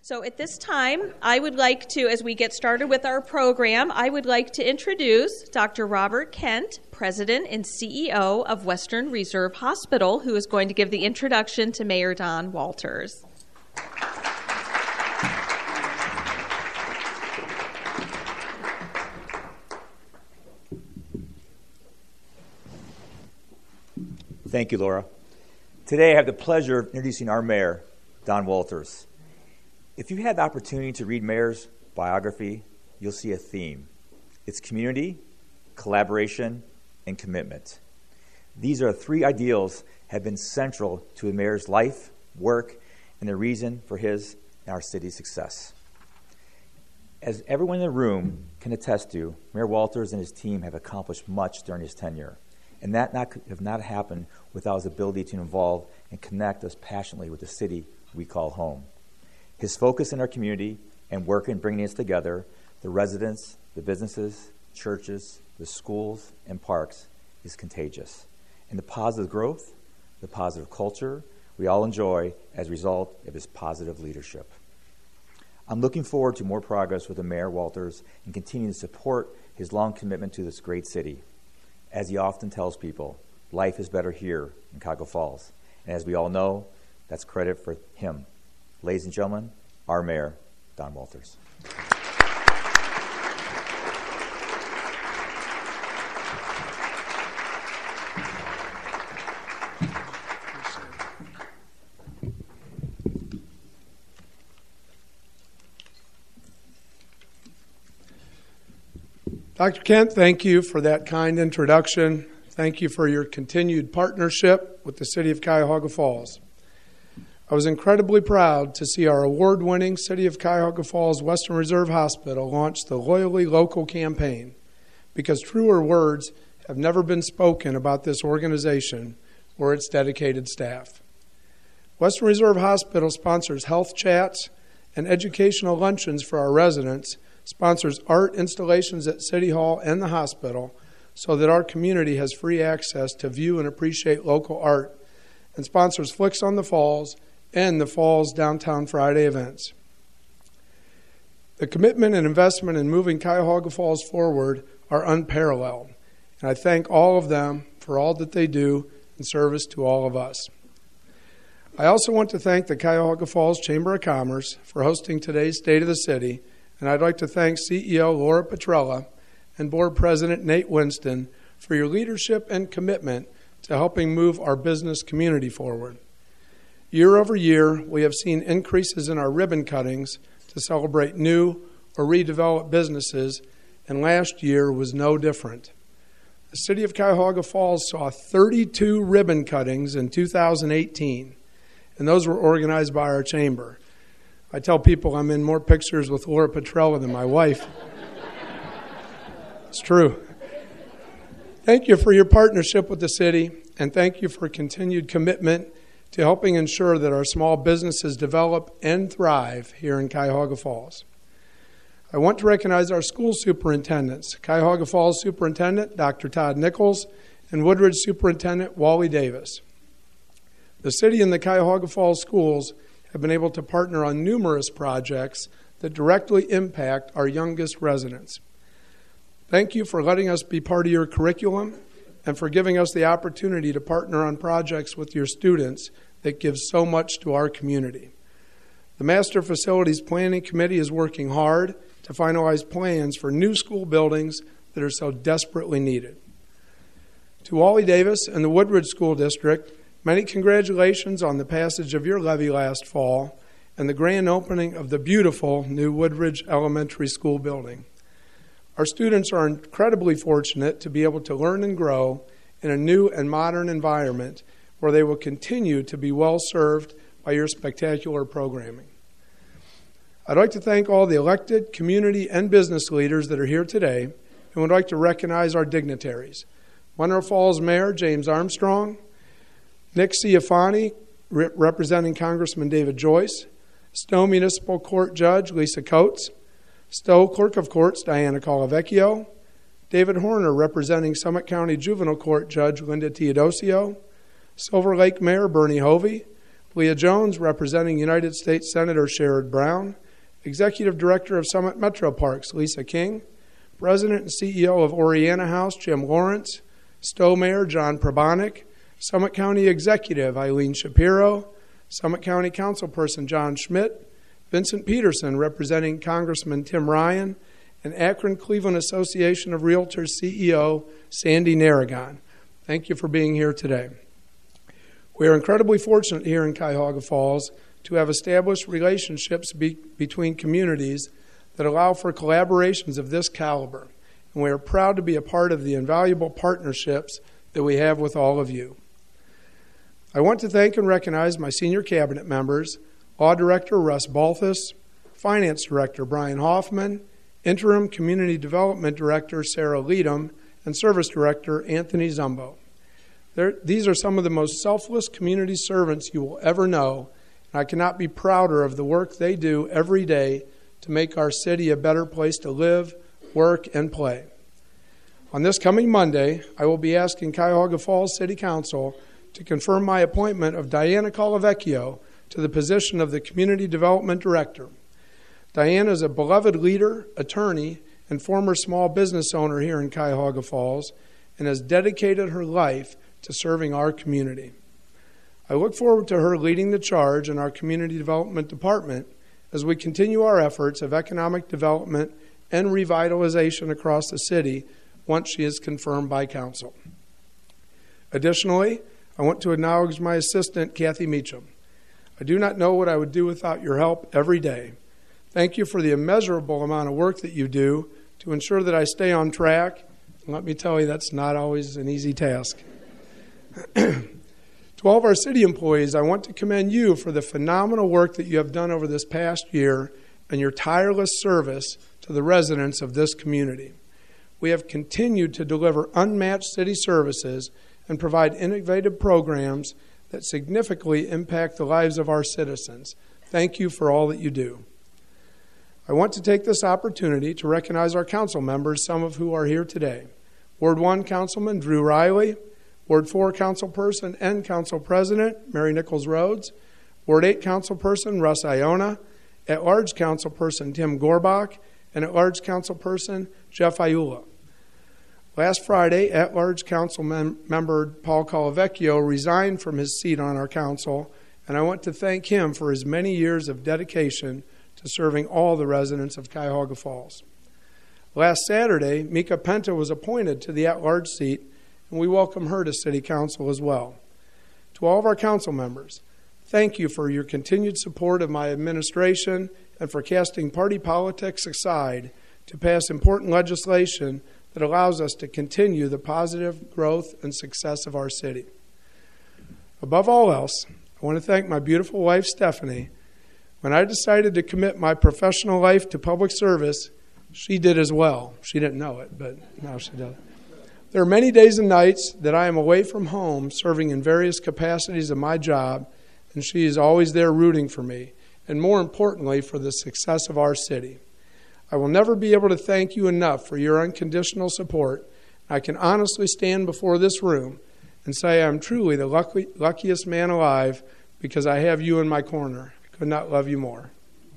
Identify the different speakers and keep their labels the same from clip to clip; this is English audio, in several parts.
Speaker 1: So at this time, I would like to, as we get started with our program, I would like to introduce Dr. Robert Kent, President and CEO of Western Reserve Hospital, who is going to give the introduction to Mayor Don Walters.
Speaker 2: Thank you, Laura. Today I have the pleasure of introducing our mayor, Don Walters. If you had the opportunity to read Mayor's biography, you'll see a theme. It's community, collaboration, and commitment. These are three ideals that have been central to the mayor's life, work, and the reason for his and our city's success. As everyone in the room can attest to, Mayor Walters and his team have accomplished much during his tenure, and that have not happened without his ability to involve and connect us passionately with the city we call home. His focus in our community and work in bringing us together, the residents, the businesses, churches, the schools, and parks, is contagious. And the positive growth, the positive culture we all enjoy as a result of his positive leadership. I'm looking forward to more progress with Mayor Walters and continuing to support his long commitment to this great city. As he often tells people, life is better here in Cuyahoga Falls. And as we all know, that's credit for him. Ladies and gentlemen, our mayor, Don Walters.
Speaker 3: Dr. Kent, thank you for that kind introduction. Thank you for your continued partnership with the City of Cuyahoga Falls. I was incredibly proud to see our award-winning City of Cuyahoga Falls Western Reserve Hospital launch the Loyally Local campaign, because truer words have never been spoken about this organization or its dedicated staff. Western Reserve Hospital sponsors health chats and educational luncheons for our residents, sponsors art installations at City Hall and the hospital so that our community has free access to view and appreciate local art, and sponsors Flicks on the Falls and the Falls Downtown Friday events. The commitment and investment in moving Cuyahoga Falls forward are unparalleled, and I thank all of them for all that they do in service to all of us. I also want to thank the Cuyahoga Falls Chamber of Commerce for hosting today's State of the City, and I'd like to thank CEO Laura Petrella and Board President Nate Winston for your leadership and commitment to helping move our business community forward. Year over year, we have seen increases in our ribbon cuttings to celebrate new or redeveloped businesses, and last year was no different. The City of Cuyahoga Falls saw 32 ribbon cuttings in 2018, and those were organized by our chamber. I tell people I'm in more pictures with Laura Petrella than my wife. It's true. Thank you for your partnership with the city, and thank you for continued commitment to helping ensure that our small businesses develop and thrive here in Cuyahoga Falls. I want to recognize our school superintendents, Cuyahoga Falls Superintendent Dr. Todd Nichols and Woodridge Superintendent Wally Davis. The city and the Cuyahoga Falls schools have been able to partner on numerous projects that directly impact our youngest residents. Thank you for letting us be part of your curriculum and for giving us the opportunity to partner on projects with your students that give so much to our community. The Master Facilities Planning Committee is working hard to finalize plans for new school buildings that are so desperately needed. To Wally Davis and the Woodridge School District, many congratulations on the passage of your levy last fall and the grand opening of the beautiful new Woodridge Elementary School building. Our students are incredibly fortunate to be able to learn and grow in a new and modern environment where they will continue to be well served by your spectacular programming. I'd like to thank all the elected, community, and business leaders that are here today, and would like to recognize our dignitaries. Monroe Falls Mayor James Armstrong, Nick Ciafani, representing Congressman David Joyce, Stowe Municipal Court Judge Lisa Coates, Stowe Clerk of Courts Diana Colavecchio, David Horner representing Summit County Juvenile Court Judge Linda Teodosio, Silver Lake Mayor Bernie Hovey, Leah Jones, representing United States Senator Sherrod Brown, Executive Director of Summit Metro Parks, Lisa King, President and CEO of Oriana House, Jim Lawrence, Stowe Mayor John Probonik, Summit County Executive Eileen Shapiro, Summit County Councilperson John Schmidt, Vincent Peterson, representing Congressman Tim Ryan, and Akron-Cleveland Association of Realtors CEO Sandy Narragon. Thank you for being here today. We are incredibly fortunate here in Cuyahoga Falls to have established relationships between communities that allow for collaborations of this caliber, and we are proud to be a part of the invaluable partnerships that we have with all of you. I want to thank and recognize my senior cabinet members, Law Director Russ Balthus, Finance Director Brian Hoffman, Interim Community Development Director Sarah Leadham, and Service Director Anthony Zumbo. These are some of the most selfless community servants you will ever know, and I cannot be prouder of the work they do every day to make our city a better place to live, work, and play. On this coming Monday, I will be asking Cuyahoga Falls City Council to confirm my appointment of Diana Colavecchio to the position of the Community Development Director. Diana is a beloved leader, attorney, and former small business owner here in Cuyahoga Falls, and has dedicated her life to serving our community. I look forward to her leading the charge in our Community Development Department as we continue our efforts of economic development and revitalization across the city once she is confirmed by Council. Additionally, I want to acknowledge my assistant, Kathy Meacham. I do not know what I would do without your help every day. Thank you for the immeasurable amount of work that you do to ensure that I stay on track. And let me tell you, that's not always an easy task. To all of our city employees, I want to commend you for the phenomenal work that you have done over this past year and your tireless service to the residents of this community. We have continued to deliver unmatched city services and provide innovative programs that significantly impact the lives of our citizens. Thank you for all that you do. I want to take this opportunity to recognize our council members, some of who are here today. Ward 1 Councilman Drew Riley, Ward 4 Councilperson and Council President Mary Nichols Rhodes, Ward 8 Councilperson Russ Iona, At-Large Councilperson Tim Gorbach, and At-Large Councilperson Jeff Iula. Last Friday, At-Large Council member Paul Colavecchio resigned from his seat on our council, and I want to thank him for his many years of dedication to serving all the residents of Cuyahoga Falls. Last Saturday, Mika Penta was appointed to the at-large seat, and we welcome her to City Council as well. To all of our council members, thank you for your continued support of my administration and for casting party politics aside to pass important legislation that allows us to continue the positive growth and success of our city. Above all else, I want to thank my beautiful wife, Stephanie. When I decided to commit my professional life to public service, she did as well. She didn't know it, but now she does. There are many days and nights that I am away from home serving in various capacities of my job, and she is always there rooting for me, and more importantly, for the success of our city. I will never be able to thank you enough for your unconditional support. I can honestly stand before this room and say I'm truly the luckiest man alive because I have you in my corner. I could not love you more.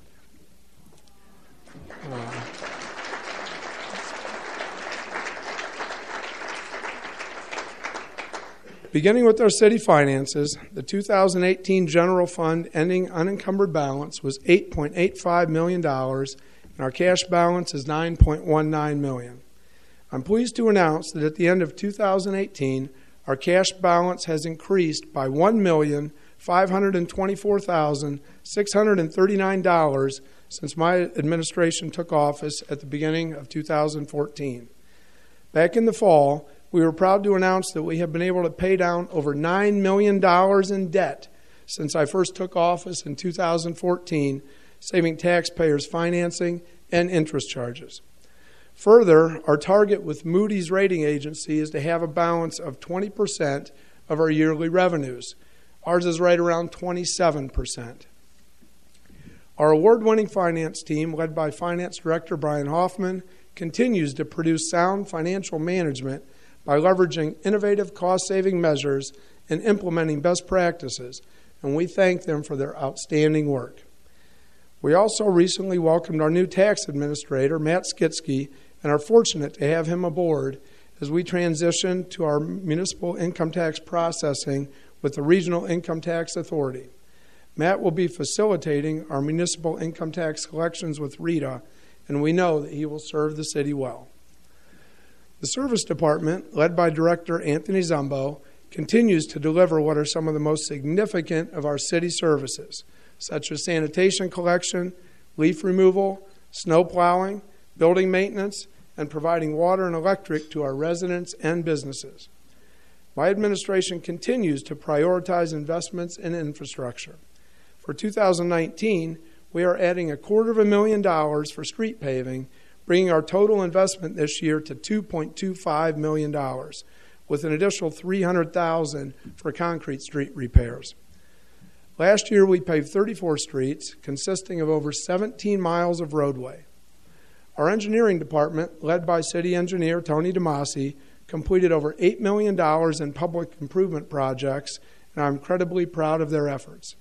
Speaker 3: Beginning with our city finances, the 2018 general fund ending unencumbered balance was $8.85 million, and our cash balance is $9.19 million. I'm pleased to announce that at the end of 2018, our cash balance has increased by $1,524,639 since my administration took office at the beginning of 2014. Back in the fall, we were proud to announce that we have been able to pay down over $9 million in debt since I first took office in 2014, saving taxpayers financing and interest charges. Further, our target with Moody's rating agency is to have a balance of 20% of our yearly revenues. Ours is right around 27%. Our award-winning finance team, led by Finance Director Brian Hoffman, continues to produce sound financial management by leveraging innovative cost-saving measures and implementing best practices, and we thank them for their outstanding work. We also recently welcomed our new tax administrator, Matt Skitsky, and are fortunate to have him aboard as we transition to our municipal income tax processing with the Regional Income Tax Authority. Matt will be facilitating our municipal income tax collections with RITA, and we know that he will serve the city well. The Service Department, led by Director Anthony Zumbo, continues to deliver what are some of the most significant of our city services, such as sanitation collection, leaf removal, snow plowing, building maintenance, and providing water and electric to our residents and businesses. My administration continues to prioritize investments in infrastructure. For 2019, we are adding $250,000 for street paving, bringing our total investment this year to $2.25 million, with an additional $300,000 for concrete street repairs. Last year, we paved 34 streets, consisting of over 17 miles of roadway. Our engineering department, led by City Engineer Tony DeMasi, completed over $8 million in public improvement projects, and I'm incredibly proud of their efforts.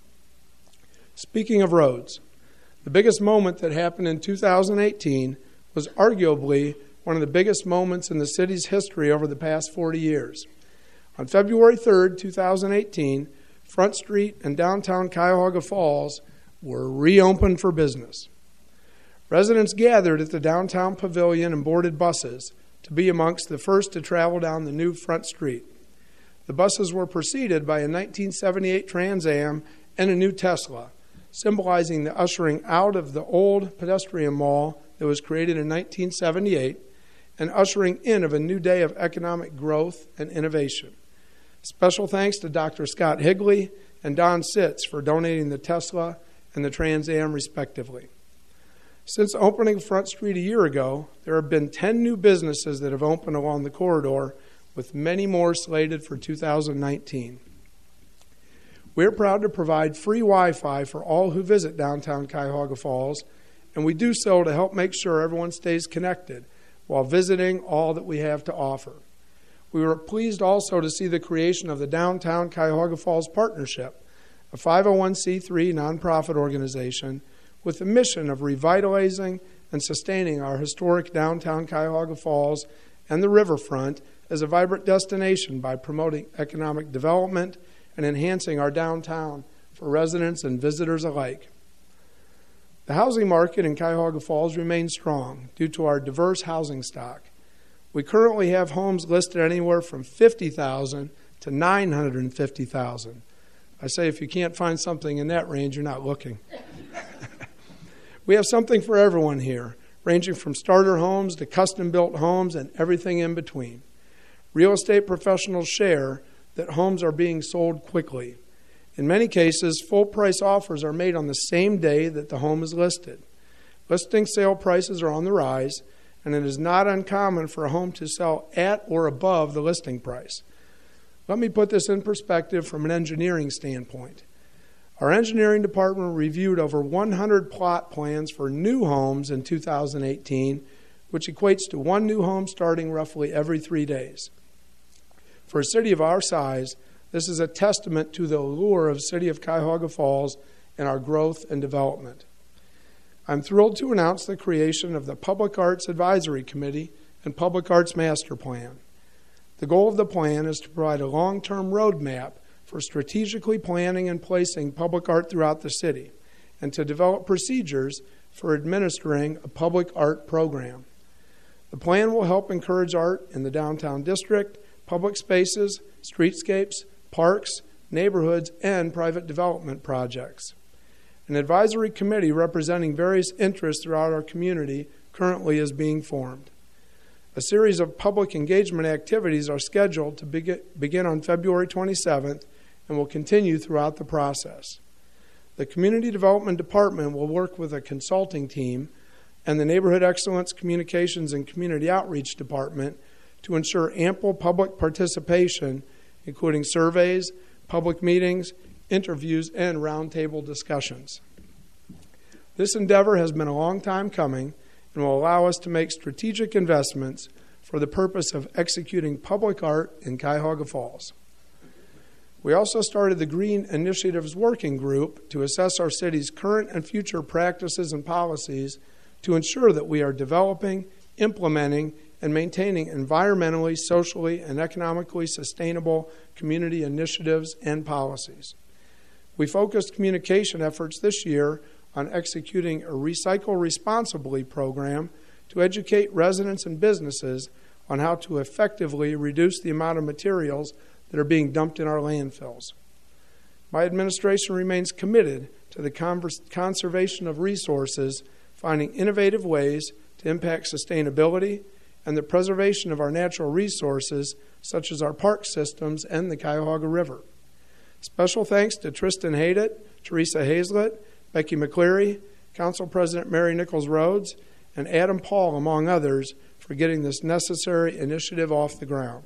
Speaker 3: Speaking of roads, the biggest moment that happened in 2018 was arguably one of the biggest moments in the city's history over the past 40 years. On February 3rd, 2018, Front Street and downtown Cuyahoga Falls were reopened for business. Residents gathered at the downtown pavilion and boarded buses to be amongst the first to travel down the new Front Street. The buses were preceded by a 1978 Trans Am and a new Tesla, symbolizing the ushering out of the old pedestrian mall that was created in 1978 and ushering in of a new day of economic growth and innovation. Special thanks to Dr. Scott Higley and Don Sitz for donating the Tesla and the Trans Am respectively. Since opening Front Street a year ago, there have been 10 new businesses that have opened along the corridor, with many more slated for 2019. We're proud to provide free Wi-Fi for all who visit downtown Cuyahoga Falls, and we do so to help make sure everyone stays connected while visiting all that we have to offer. We were pleased also to see the creation of the Downtown Cuyahoga Falls Partnership, a 501c3 nonprofit organization with the mission of revitalizing and sustaining our historic downtown Cuyahoga Falls and the riverfront as a vibrant destination by promoting economic development and enhancing our downtown for residents and visitors alike. The housing market in Cuyahoga Falls remains strong due to our diverse housing stock. We currently have homes listed anywhere from $50,000 to $950,000. I say if you can't find something in that range, you're not looking. We have something for everyone here, ranging from starter homes to custom-built homes and everything in between. Real estate professionals share that homes are being sold quickly. In many cases, full-price offers are made on the same day that the home is listed. Listing sale prices are on the rise, and it is not uncommon for a home to sell at or above the listing price. Let me put this in perspective from an engineering standpoint. Our engineering department reviewed over 100 plot plans for new homes in 2018, which equates to one new home starting roughly every 3 days. For a city of our size, this is a testament to the allure of the city of Cuyahoga Falls and our growth and development. I'm thrilled to announce the creation of the Public Arts Advisory Committee and Public Arts Master Plan. The goal of the plan is to provide a long-term roadmap for strategically planning and placing public art throughout the city, and to develop procedures for administering a public art program. The plan will help encourage art in the downtown district, public spaces, streetscapes, parks, neighborhoods, and private development projects. An advisory committee representing various interests throughout our community currently is being formed. A series of public engagement activities are scheduled to begin on February 27th and will continue throughout the process. The Community Development Department will work with a consulting team and the Neighborhood Excellence Communications and Community Outreach Department to ensure ample public participation, including surveys, public meetings, interviews, and roundtable discussions. This endeavor has been a long time coming and will allow us to make strategic investments for the purpose of executing public art in Cuyahoga Falls. We also started the Green Initiatives Working Group to assess our city's current and future practices and policies to ensure that we are developing, implementing, and maintaining environmentally, socially, and economically sustainable community initiatives and policies. We focused communication efforts this year on executing a Recycle Responsibly program to educate residents and businesses on how to effectively reduce the amount of materials that are being dumped in our landfills. My administration remains committed to the conservation of resources, finding innovative ways to impact sustainability and the preservation of our natural resources, such as our park systems and the Cuyahoga River. Special thanks to Tristan Haydett, Teresa Hazlett, Becky McCleary, Council President Mary Nichols Rhodes, and Adam Paul, among others, for getting this necessary initiative off the ground.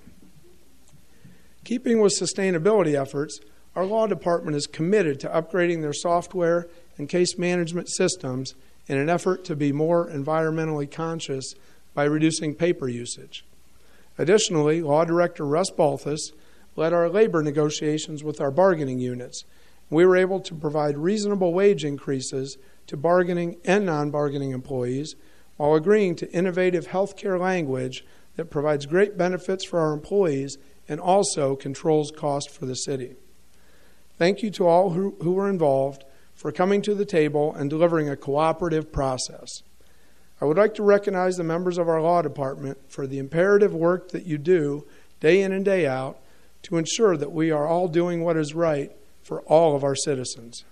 Speaker 3: Keeping with sustainability efforts, our law department is committed to upgrading their software and case management systems in an effort to be more environmentally conscious by reducing paper usage. Additionally, Law Director Russ Balthus led our labor negotiations with our bargaining units. We were able to provide reasonable wage increases to bargaining and non-bargaining employees while agreeing to innovative health care language that provides great benefits for our employees and also controls cost for the city. Thank you to all who were involved for coming to the table and delivering a cooperative process. I would like to recognize the members of our law department for the imperative work that you do day in and day out to ensure that we are all doing what is right for all of our citizens.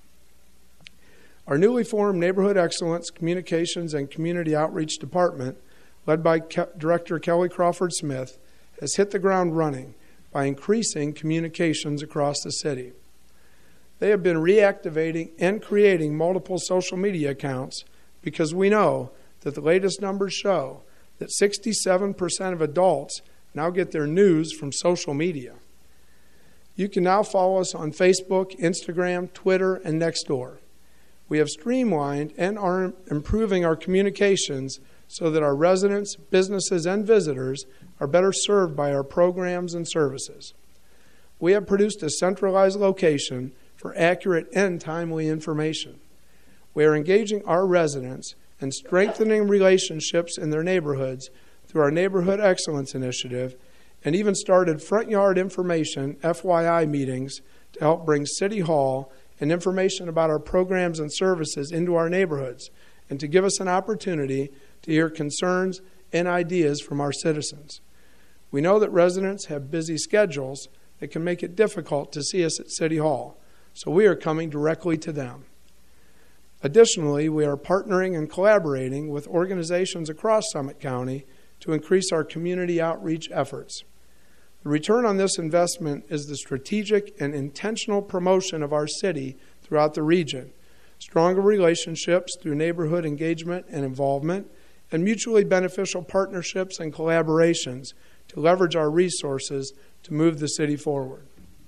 Speaker 3: Our newly formed Neighborhood Excellence, Communications, and Community Outreach Department, led by Director Kelly Crawford Smith, has hit the ground running by increasing communications across the city. They have been reactivating and creating multiple social media accounts because we know that the latest numbers show that 67% of adults now get their news from social media. You can now follow us on Facebook, Instagram, Twitter, and Nextdoor. We have streamlined and are improving our communications so that our residents, businesses, and visitors are better served by our programs and services. We have produced a centralized location for accurate and timely information. We are engaging our residents and strengthening relationships in their neighborhoods through our Neighborhood Excellence Initiative, and even started front yard information, FYI meetings, to help bring City Hall and information about our programs and services into our neighborhoods, and to give us an opportunity to hear concerns and ideas from our citizens. We know that residents have busy schedules that can make it difficult to see us at City Hall, so we are coming directly to them. Additionally, we are partnering and collaborating with organizations across Summit County to increase our community outreach efforts. The return on this investment is the strategic and intentional promotion of our city throughout the region, stronger relationships through neighborhood engagement and involvement, and mutually beneficial partnerships and collaborations to leverage our resources to move the city forward.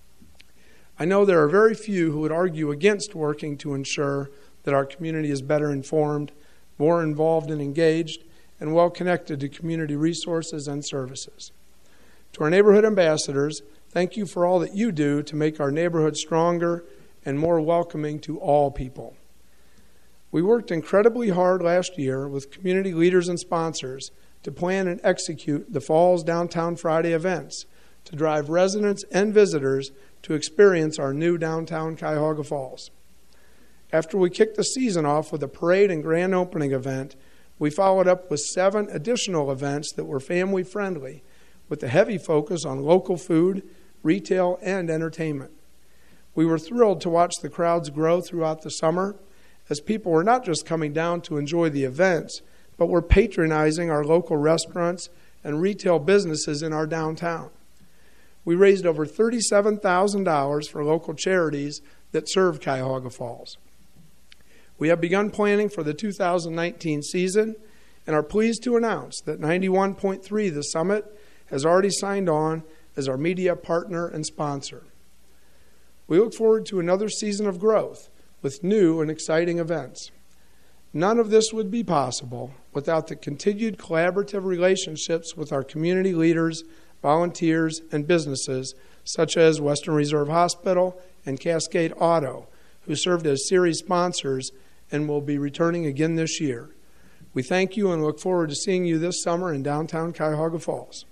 Speaker 3: I know there are very few who would argue against working to ensure that our community is better informed, more involved and engaged, and well connected to community resources and services. To our neighborhood ambassadors, thank you for all that you do to make our neighborhood stronger and more welcoming to all people. We worked incredibly hard last year with community leaders and sponsors to plan and execute the Falls Downtown Friday events to drive residents and visitors to experience our new downtown Cuyahoga Falls. After we kicked the season off with a parade and grand opening event, we followed up with 7 additional events that were family-friendly, with a heavy focus on local food, retail, and entertainment. We were thrilled to watch the crowds grow throughout the summer, as people were not just coming down to enjoy the events, but were patronizing our local restaurants and retail businesses in our downtown. We raised over $37,000 for local charities that serve Cuyahoga Falls. We have begun planning for the 2019 season and are pleased to announce that 91.3 The Summit has already signed on as our media partner and sponsor. We look forward to another season of growth with new and exciting events. None of this would be possible without the continued collaborative relationships with our community leaders, volunteers, and businesses such as Western Reserve Hospital and Cascade Auto, who served as series sponsors and will be returning again this year. We thank you and look forward to seeing you this summer in downtown Cuyahoga Falls.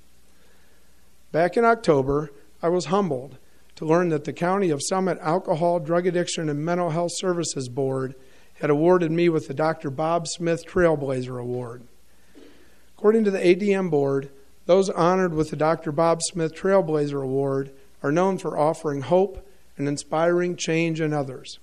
Speaker 3: Back in October, I was humbled to learn that the County of Summit Alcohol, Drug Addiction, and Mental Health Services Board had awarded me with the Dr. Bob Smith Trailblazer Award. According to the ADM Board, those honored with the Dr. Bob Smith Trailblazer Award are known for offering hope and inspiring change in others.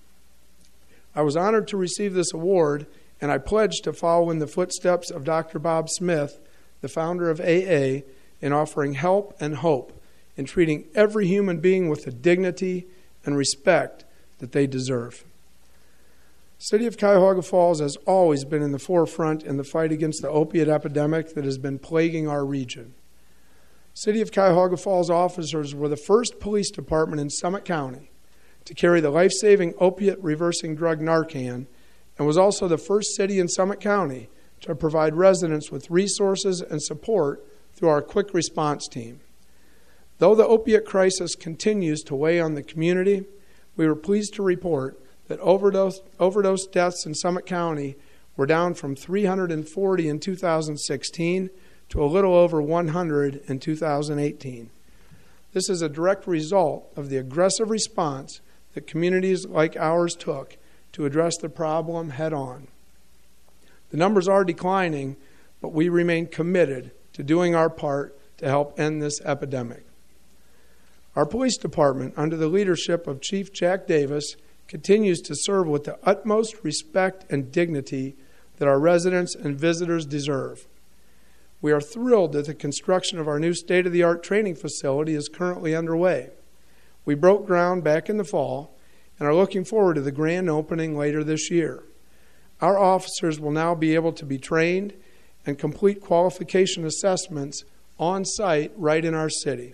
Speaker 3: I was honored to receive this award, and I pledged to follow in the footsteps of Dr. Bob Smith, the founder of AA, in offering help and hope in treating every human being with the dignity and respect that they deserve. The City of Cuyahoga Falls has always been in the forefront in the fight against the opiate epidemic that has been plaguing our region. City of Cuyahoga Falls officers were the first police department in Summit County to carry the life-saving opiate-reversing drug Narcan, and was also the first city in Summit County to provide residents with resources and support through our quick response team. Though the opiate crisis continues to weigh on the community, we were pleased to report that overdose deaths in Summit County were down from 340 in 2016 to a little over 100 in 2018. This is a direct result of the aggressive response that communities like ours took to address the problem head-on. The numbers are declining, but we remain committed to doing our part to help end this epidemic. Our police department, under the leadership of Chief Jack Davis, continues to serve with the utmost respect and dignity that our residents and visitors deserve. We are thrilled that the construction of our new state-of-the-art training facility is currently underway. We broke ground back in the fall and are looking forward to the grand opening later this year. Our officers will now be able to be trained and complete qualification assessments on site right in our city.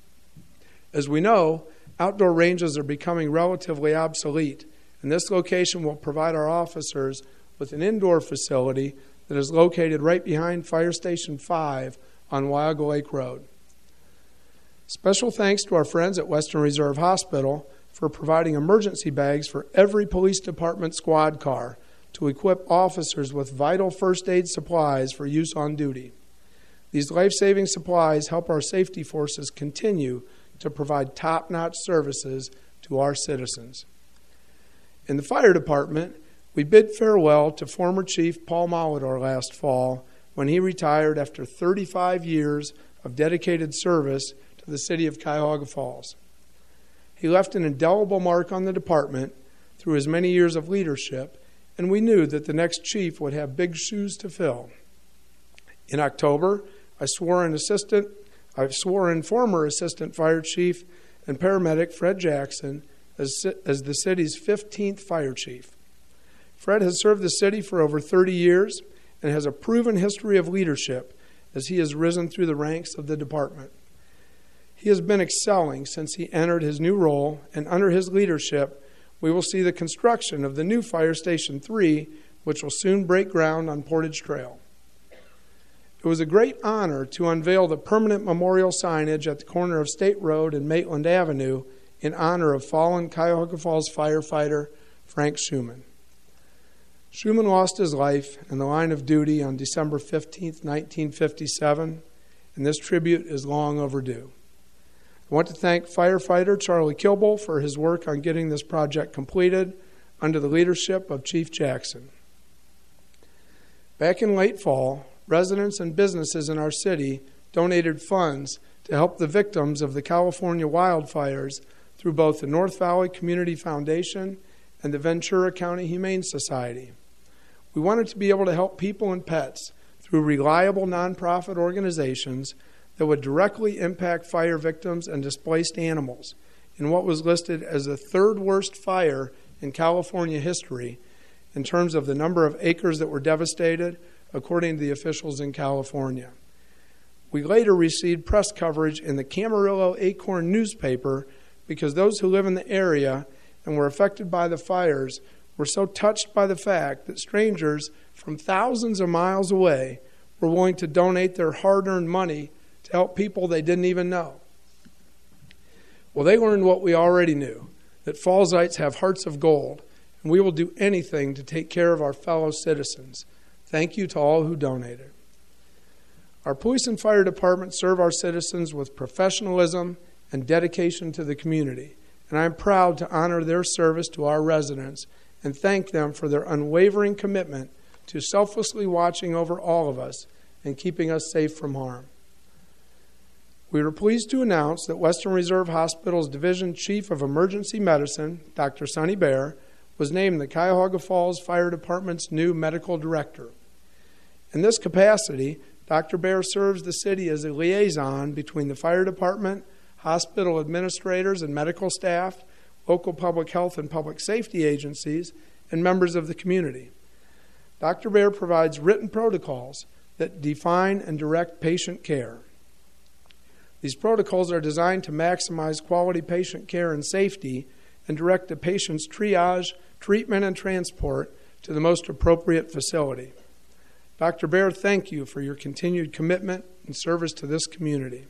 Speaker 3: As we know, outdoor ranges are becoming relatively obsolete, and this location will provide our officers with an indoor facility that is located right behind Fire Station 5 on Wyoga Lake Road. Special thanks to our friends at Western Reserve Hospital for providing emergency bags for every police department squad car to equip officers with vital first aid supplies for use on duty. These life-saving supplies help our safety forces continue to provide top-notch services to our citizens. In the fire department, we bid farewell to former Chief Paul Molidor last fall when he retired after 35 years of dedicated service to the city of Cuyahoga Falls. He left an indelible mark on the department through his many years of leadership, and we knew that the next chief would have big shoes to fill. In October, I swore in former Assistant Fire Chief and Paramedic Fred Jackson as the city's 15th Fire Chief. Fred has served the city for over 30 years and has a proven history of leadership as he has risen through the ranks of the department. He has been excelling since he entered his new role, and under his leadership, we will see the construction of the new Fire Station 3, which will soon break ground on Portage Trail. It was a great honor to unveil the permanent memorial signage at the corner of State Road and Maitland Avenue in honor of fallen Cuyahoga Falls firefighter Frank Schumann. Schumann lost his life in the line of duty on December 15, 1957, and this tribute is long overdue. I want to thank firefighter Charlie Kilble for his work on getting this project completed under the leadership of Chief Jackson. Back in late fall, residents and businesses in our city donated funds to help the victims of the California wildfires through both the North Valley Community Foundation and the Ventura County Humane Society. We wanted to be able to help people and pets through reliable nonprofit organizations that would directly impact fire victims and displaced animals in what was listed as the third worst fire in California history in terms of the number of acres that were devastated, according to the officials in California. We later received press coverage in the Camarillo Acorn newspaper because those who live in the area and were affected by the fires were so touched by the fact that strangers from thousands of miles away were willing to donate their hard-earned money to help people they didn't even know. Well, they learned what we already knew, that Fallsites have hearts of gold, and we will do anything to take care of our fellow citizens. Thank you to all who donated. Our police and fire departments serve our citizens with professionalism and dedication to the community, and I am proud to honor their service to our residents and thank them for their unwavering commitment to selflessly watching over all of us and keeping us safe from harm. We are pleased to announce that Western Reserve Hospital's Division Chief of Emergency Medicine, Dr. Sonny Bear, was named the Cuyahoga Falls Fire Department's new medical director. In this capacity, Dr. Bear serves the city as a liaison between the fire department, hospital administrators and medical staff, local public health and public safety agencies, and members of the community. Dr. Bear provides written protocols that define and direct patient care. These protocols are designed to maximize quality patient care and safety and direct the patient's triage, treatment, and transport to the most appropriate facility. Dr. Bear, thank you for your continued commitment and service to this community.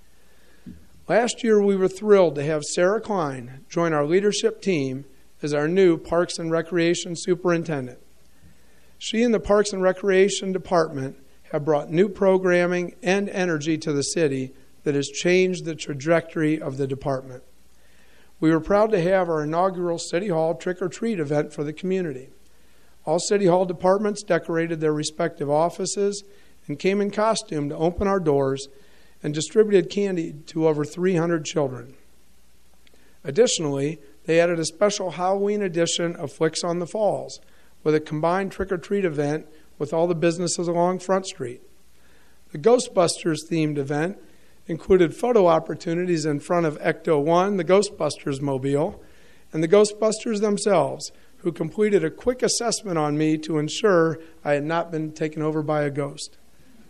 Speaker 3: Last year, we were thrilled to have Sarah Klein join our leadership team as our new Parks and Recreation Superintendent. She and the Parks and Recreation Department have brought new programming and energy to the city that has changed the trajectory of the department. We were proud to have our inaugural City Hall trick-or-treat event for the community. All City Hall departments decorated their respective offices and came in costume to open our doors and distributed candy to over 300 children. Additionally, they added a special Halloween edition of Flicks on the Falls with a combined trick-or-treat event with all the businesses along Front Street. The Ghostbusters-themed event included photo opportunities in front of Ecto-1, the Ghostbusters mobile, and the Ghostbusters themselves, who completed a quick assessment on me to ensure I had not been taken over by a ghost.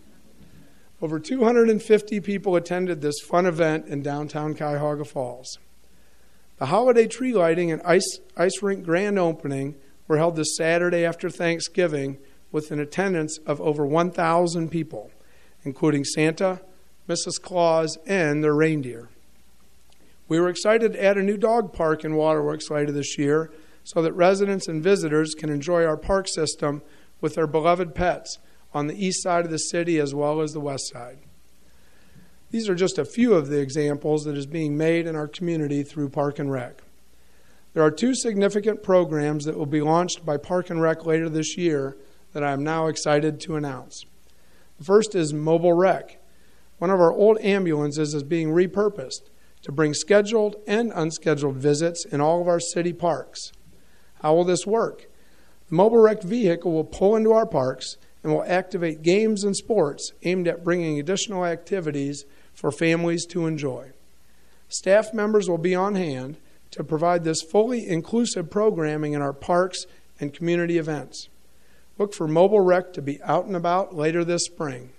Speaker 3: Over 250 people attended this fun event in downtown Cuyahoga Falls. The holiday tree lighting and ice rink grand opening were held this Saturday after Thanksgiving with an attendance of over 1,000 people, including Santa, Mrs. Claus, and their reindeer. We were excited to add a new dog park in Waterworks later this year so that residents and visitors can enjoy our park system with their beloved pets on the east side of the city as well as the west side. These are just a few of the examples that is being made in our community through Park and Rec. There are two significant programs that will be launched by Park and Rec later this year that I am now excited to announce. The first is Mobile Rec. One of our old ambulances is being repurposed to bring scheduled and unscheduled visits in all of our city parks. How will this work? The Mobile Rec vehicle will pull into our parks and will activate games and sports aimed at bringing additional activities for families to enjoy. Staff members will be on hand to provide this fully inclusive programming in our parks and community events. Look for Mobile Rec to be out and about later this spring.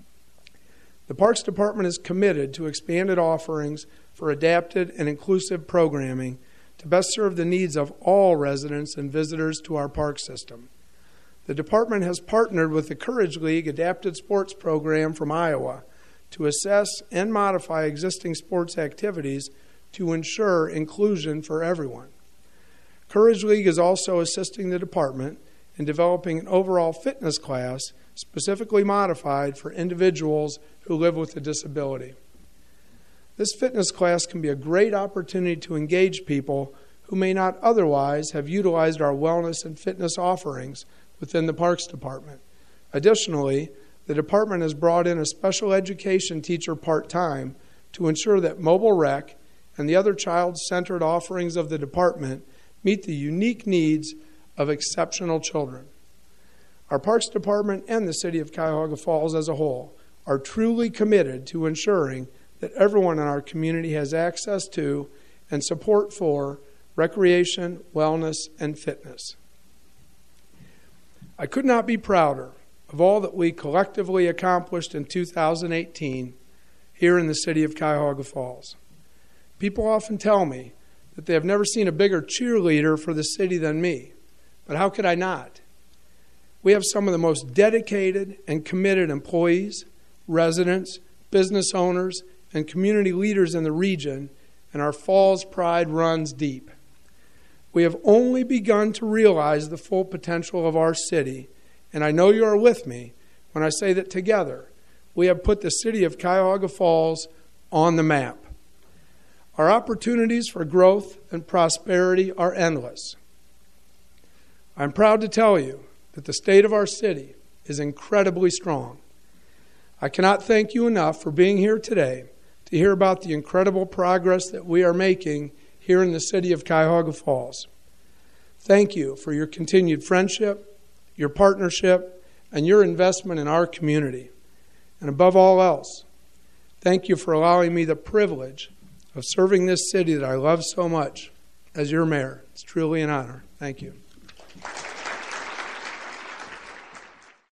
Speaker 3: The Parks Department is committed to expanded offerings for adapted and inclusive programming to best serve the needs of all residents and visitors to our park system. The department has partnered with the Courage League Adapted Sports Program from Iowa to assess and modify existing sports activities to ensure inclusion for everyone. Courage League is also assisting the department in developing an overall fitness class specifically modified for individuals who live with a disability. This fitness class can be a great opportunity to engage people who may not otherwise have utilized our wellness and fitness offerings within the Parks Department. Additionally, the department has brought in a special education teacher part-time to ensure that Mobile Rec and the other child-centered offerings of the department meet the unique needs of exceptional children. Our Parks Department and the City of Cuyahoga Falls as a whole are truly committed to ensuring that everyone in our community has access to and support for recreation, wellness, and fitness. I could not be prouder of all that we collectively accomplished in 2018 here in the city of Cuyahoga Falls. People often tell me that they have never seen a bigger cheerleader for the city than me, but how could I not? We have some of the most dedicated and committed employees, residents, business owners, and community leaders in the region, and our Falls pride runs deep. We have only begun to realize the full potential of our city, and I know you are with me when I say that together we have put the city of Cuyahoga Falls on the map. Our opportunities for growth and prosperity are endless. I'm proud to tell you that the state of our city is incredibly strong. I cannot thank you enough for being here today to hear about the incredible progress that we are making here in the city of Cuyahoga Falls. Thank you for your continued friendship, your partnership, and your investment in our community. And above all else, thank you for allowing me the privilege of serving this city that I love so much as your mayor. It's truly an honor. Thank you.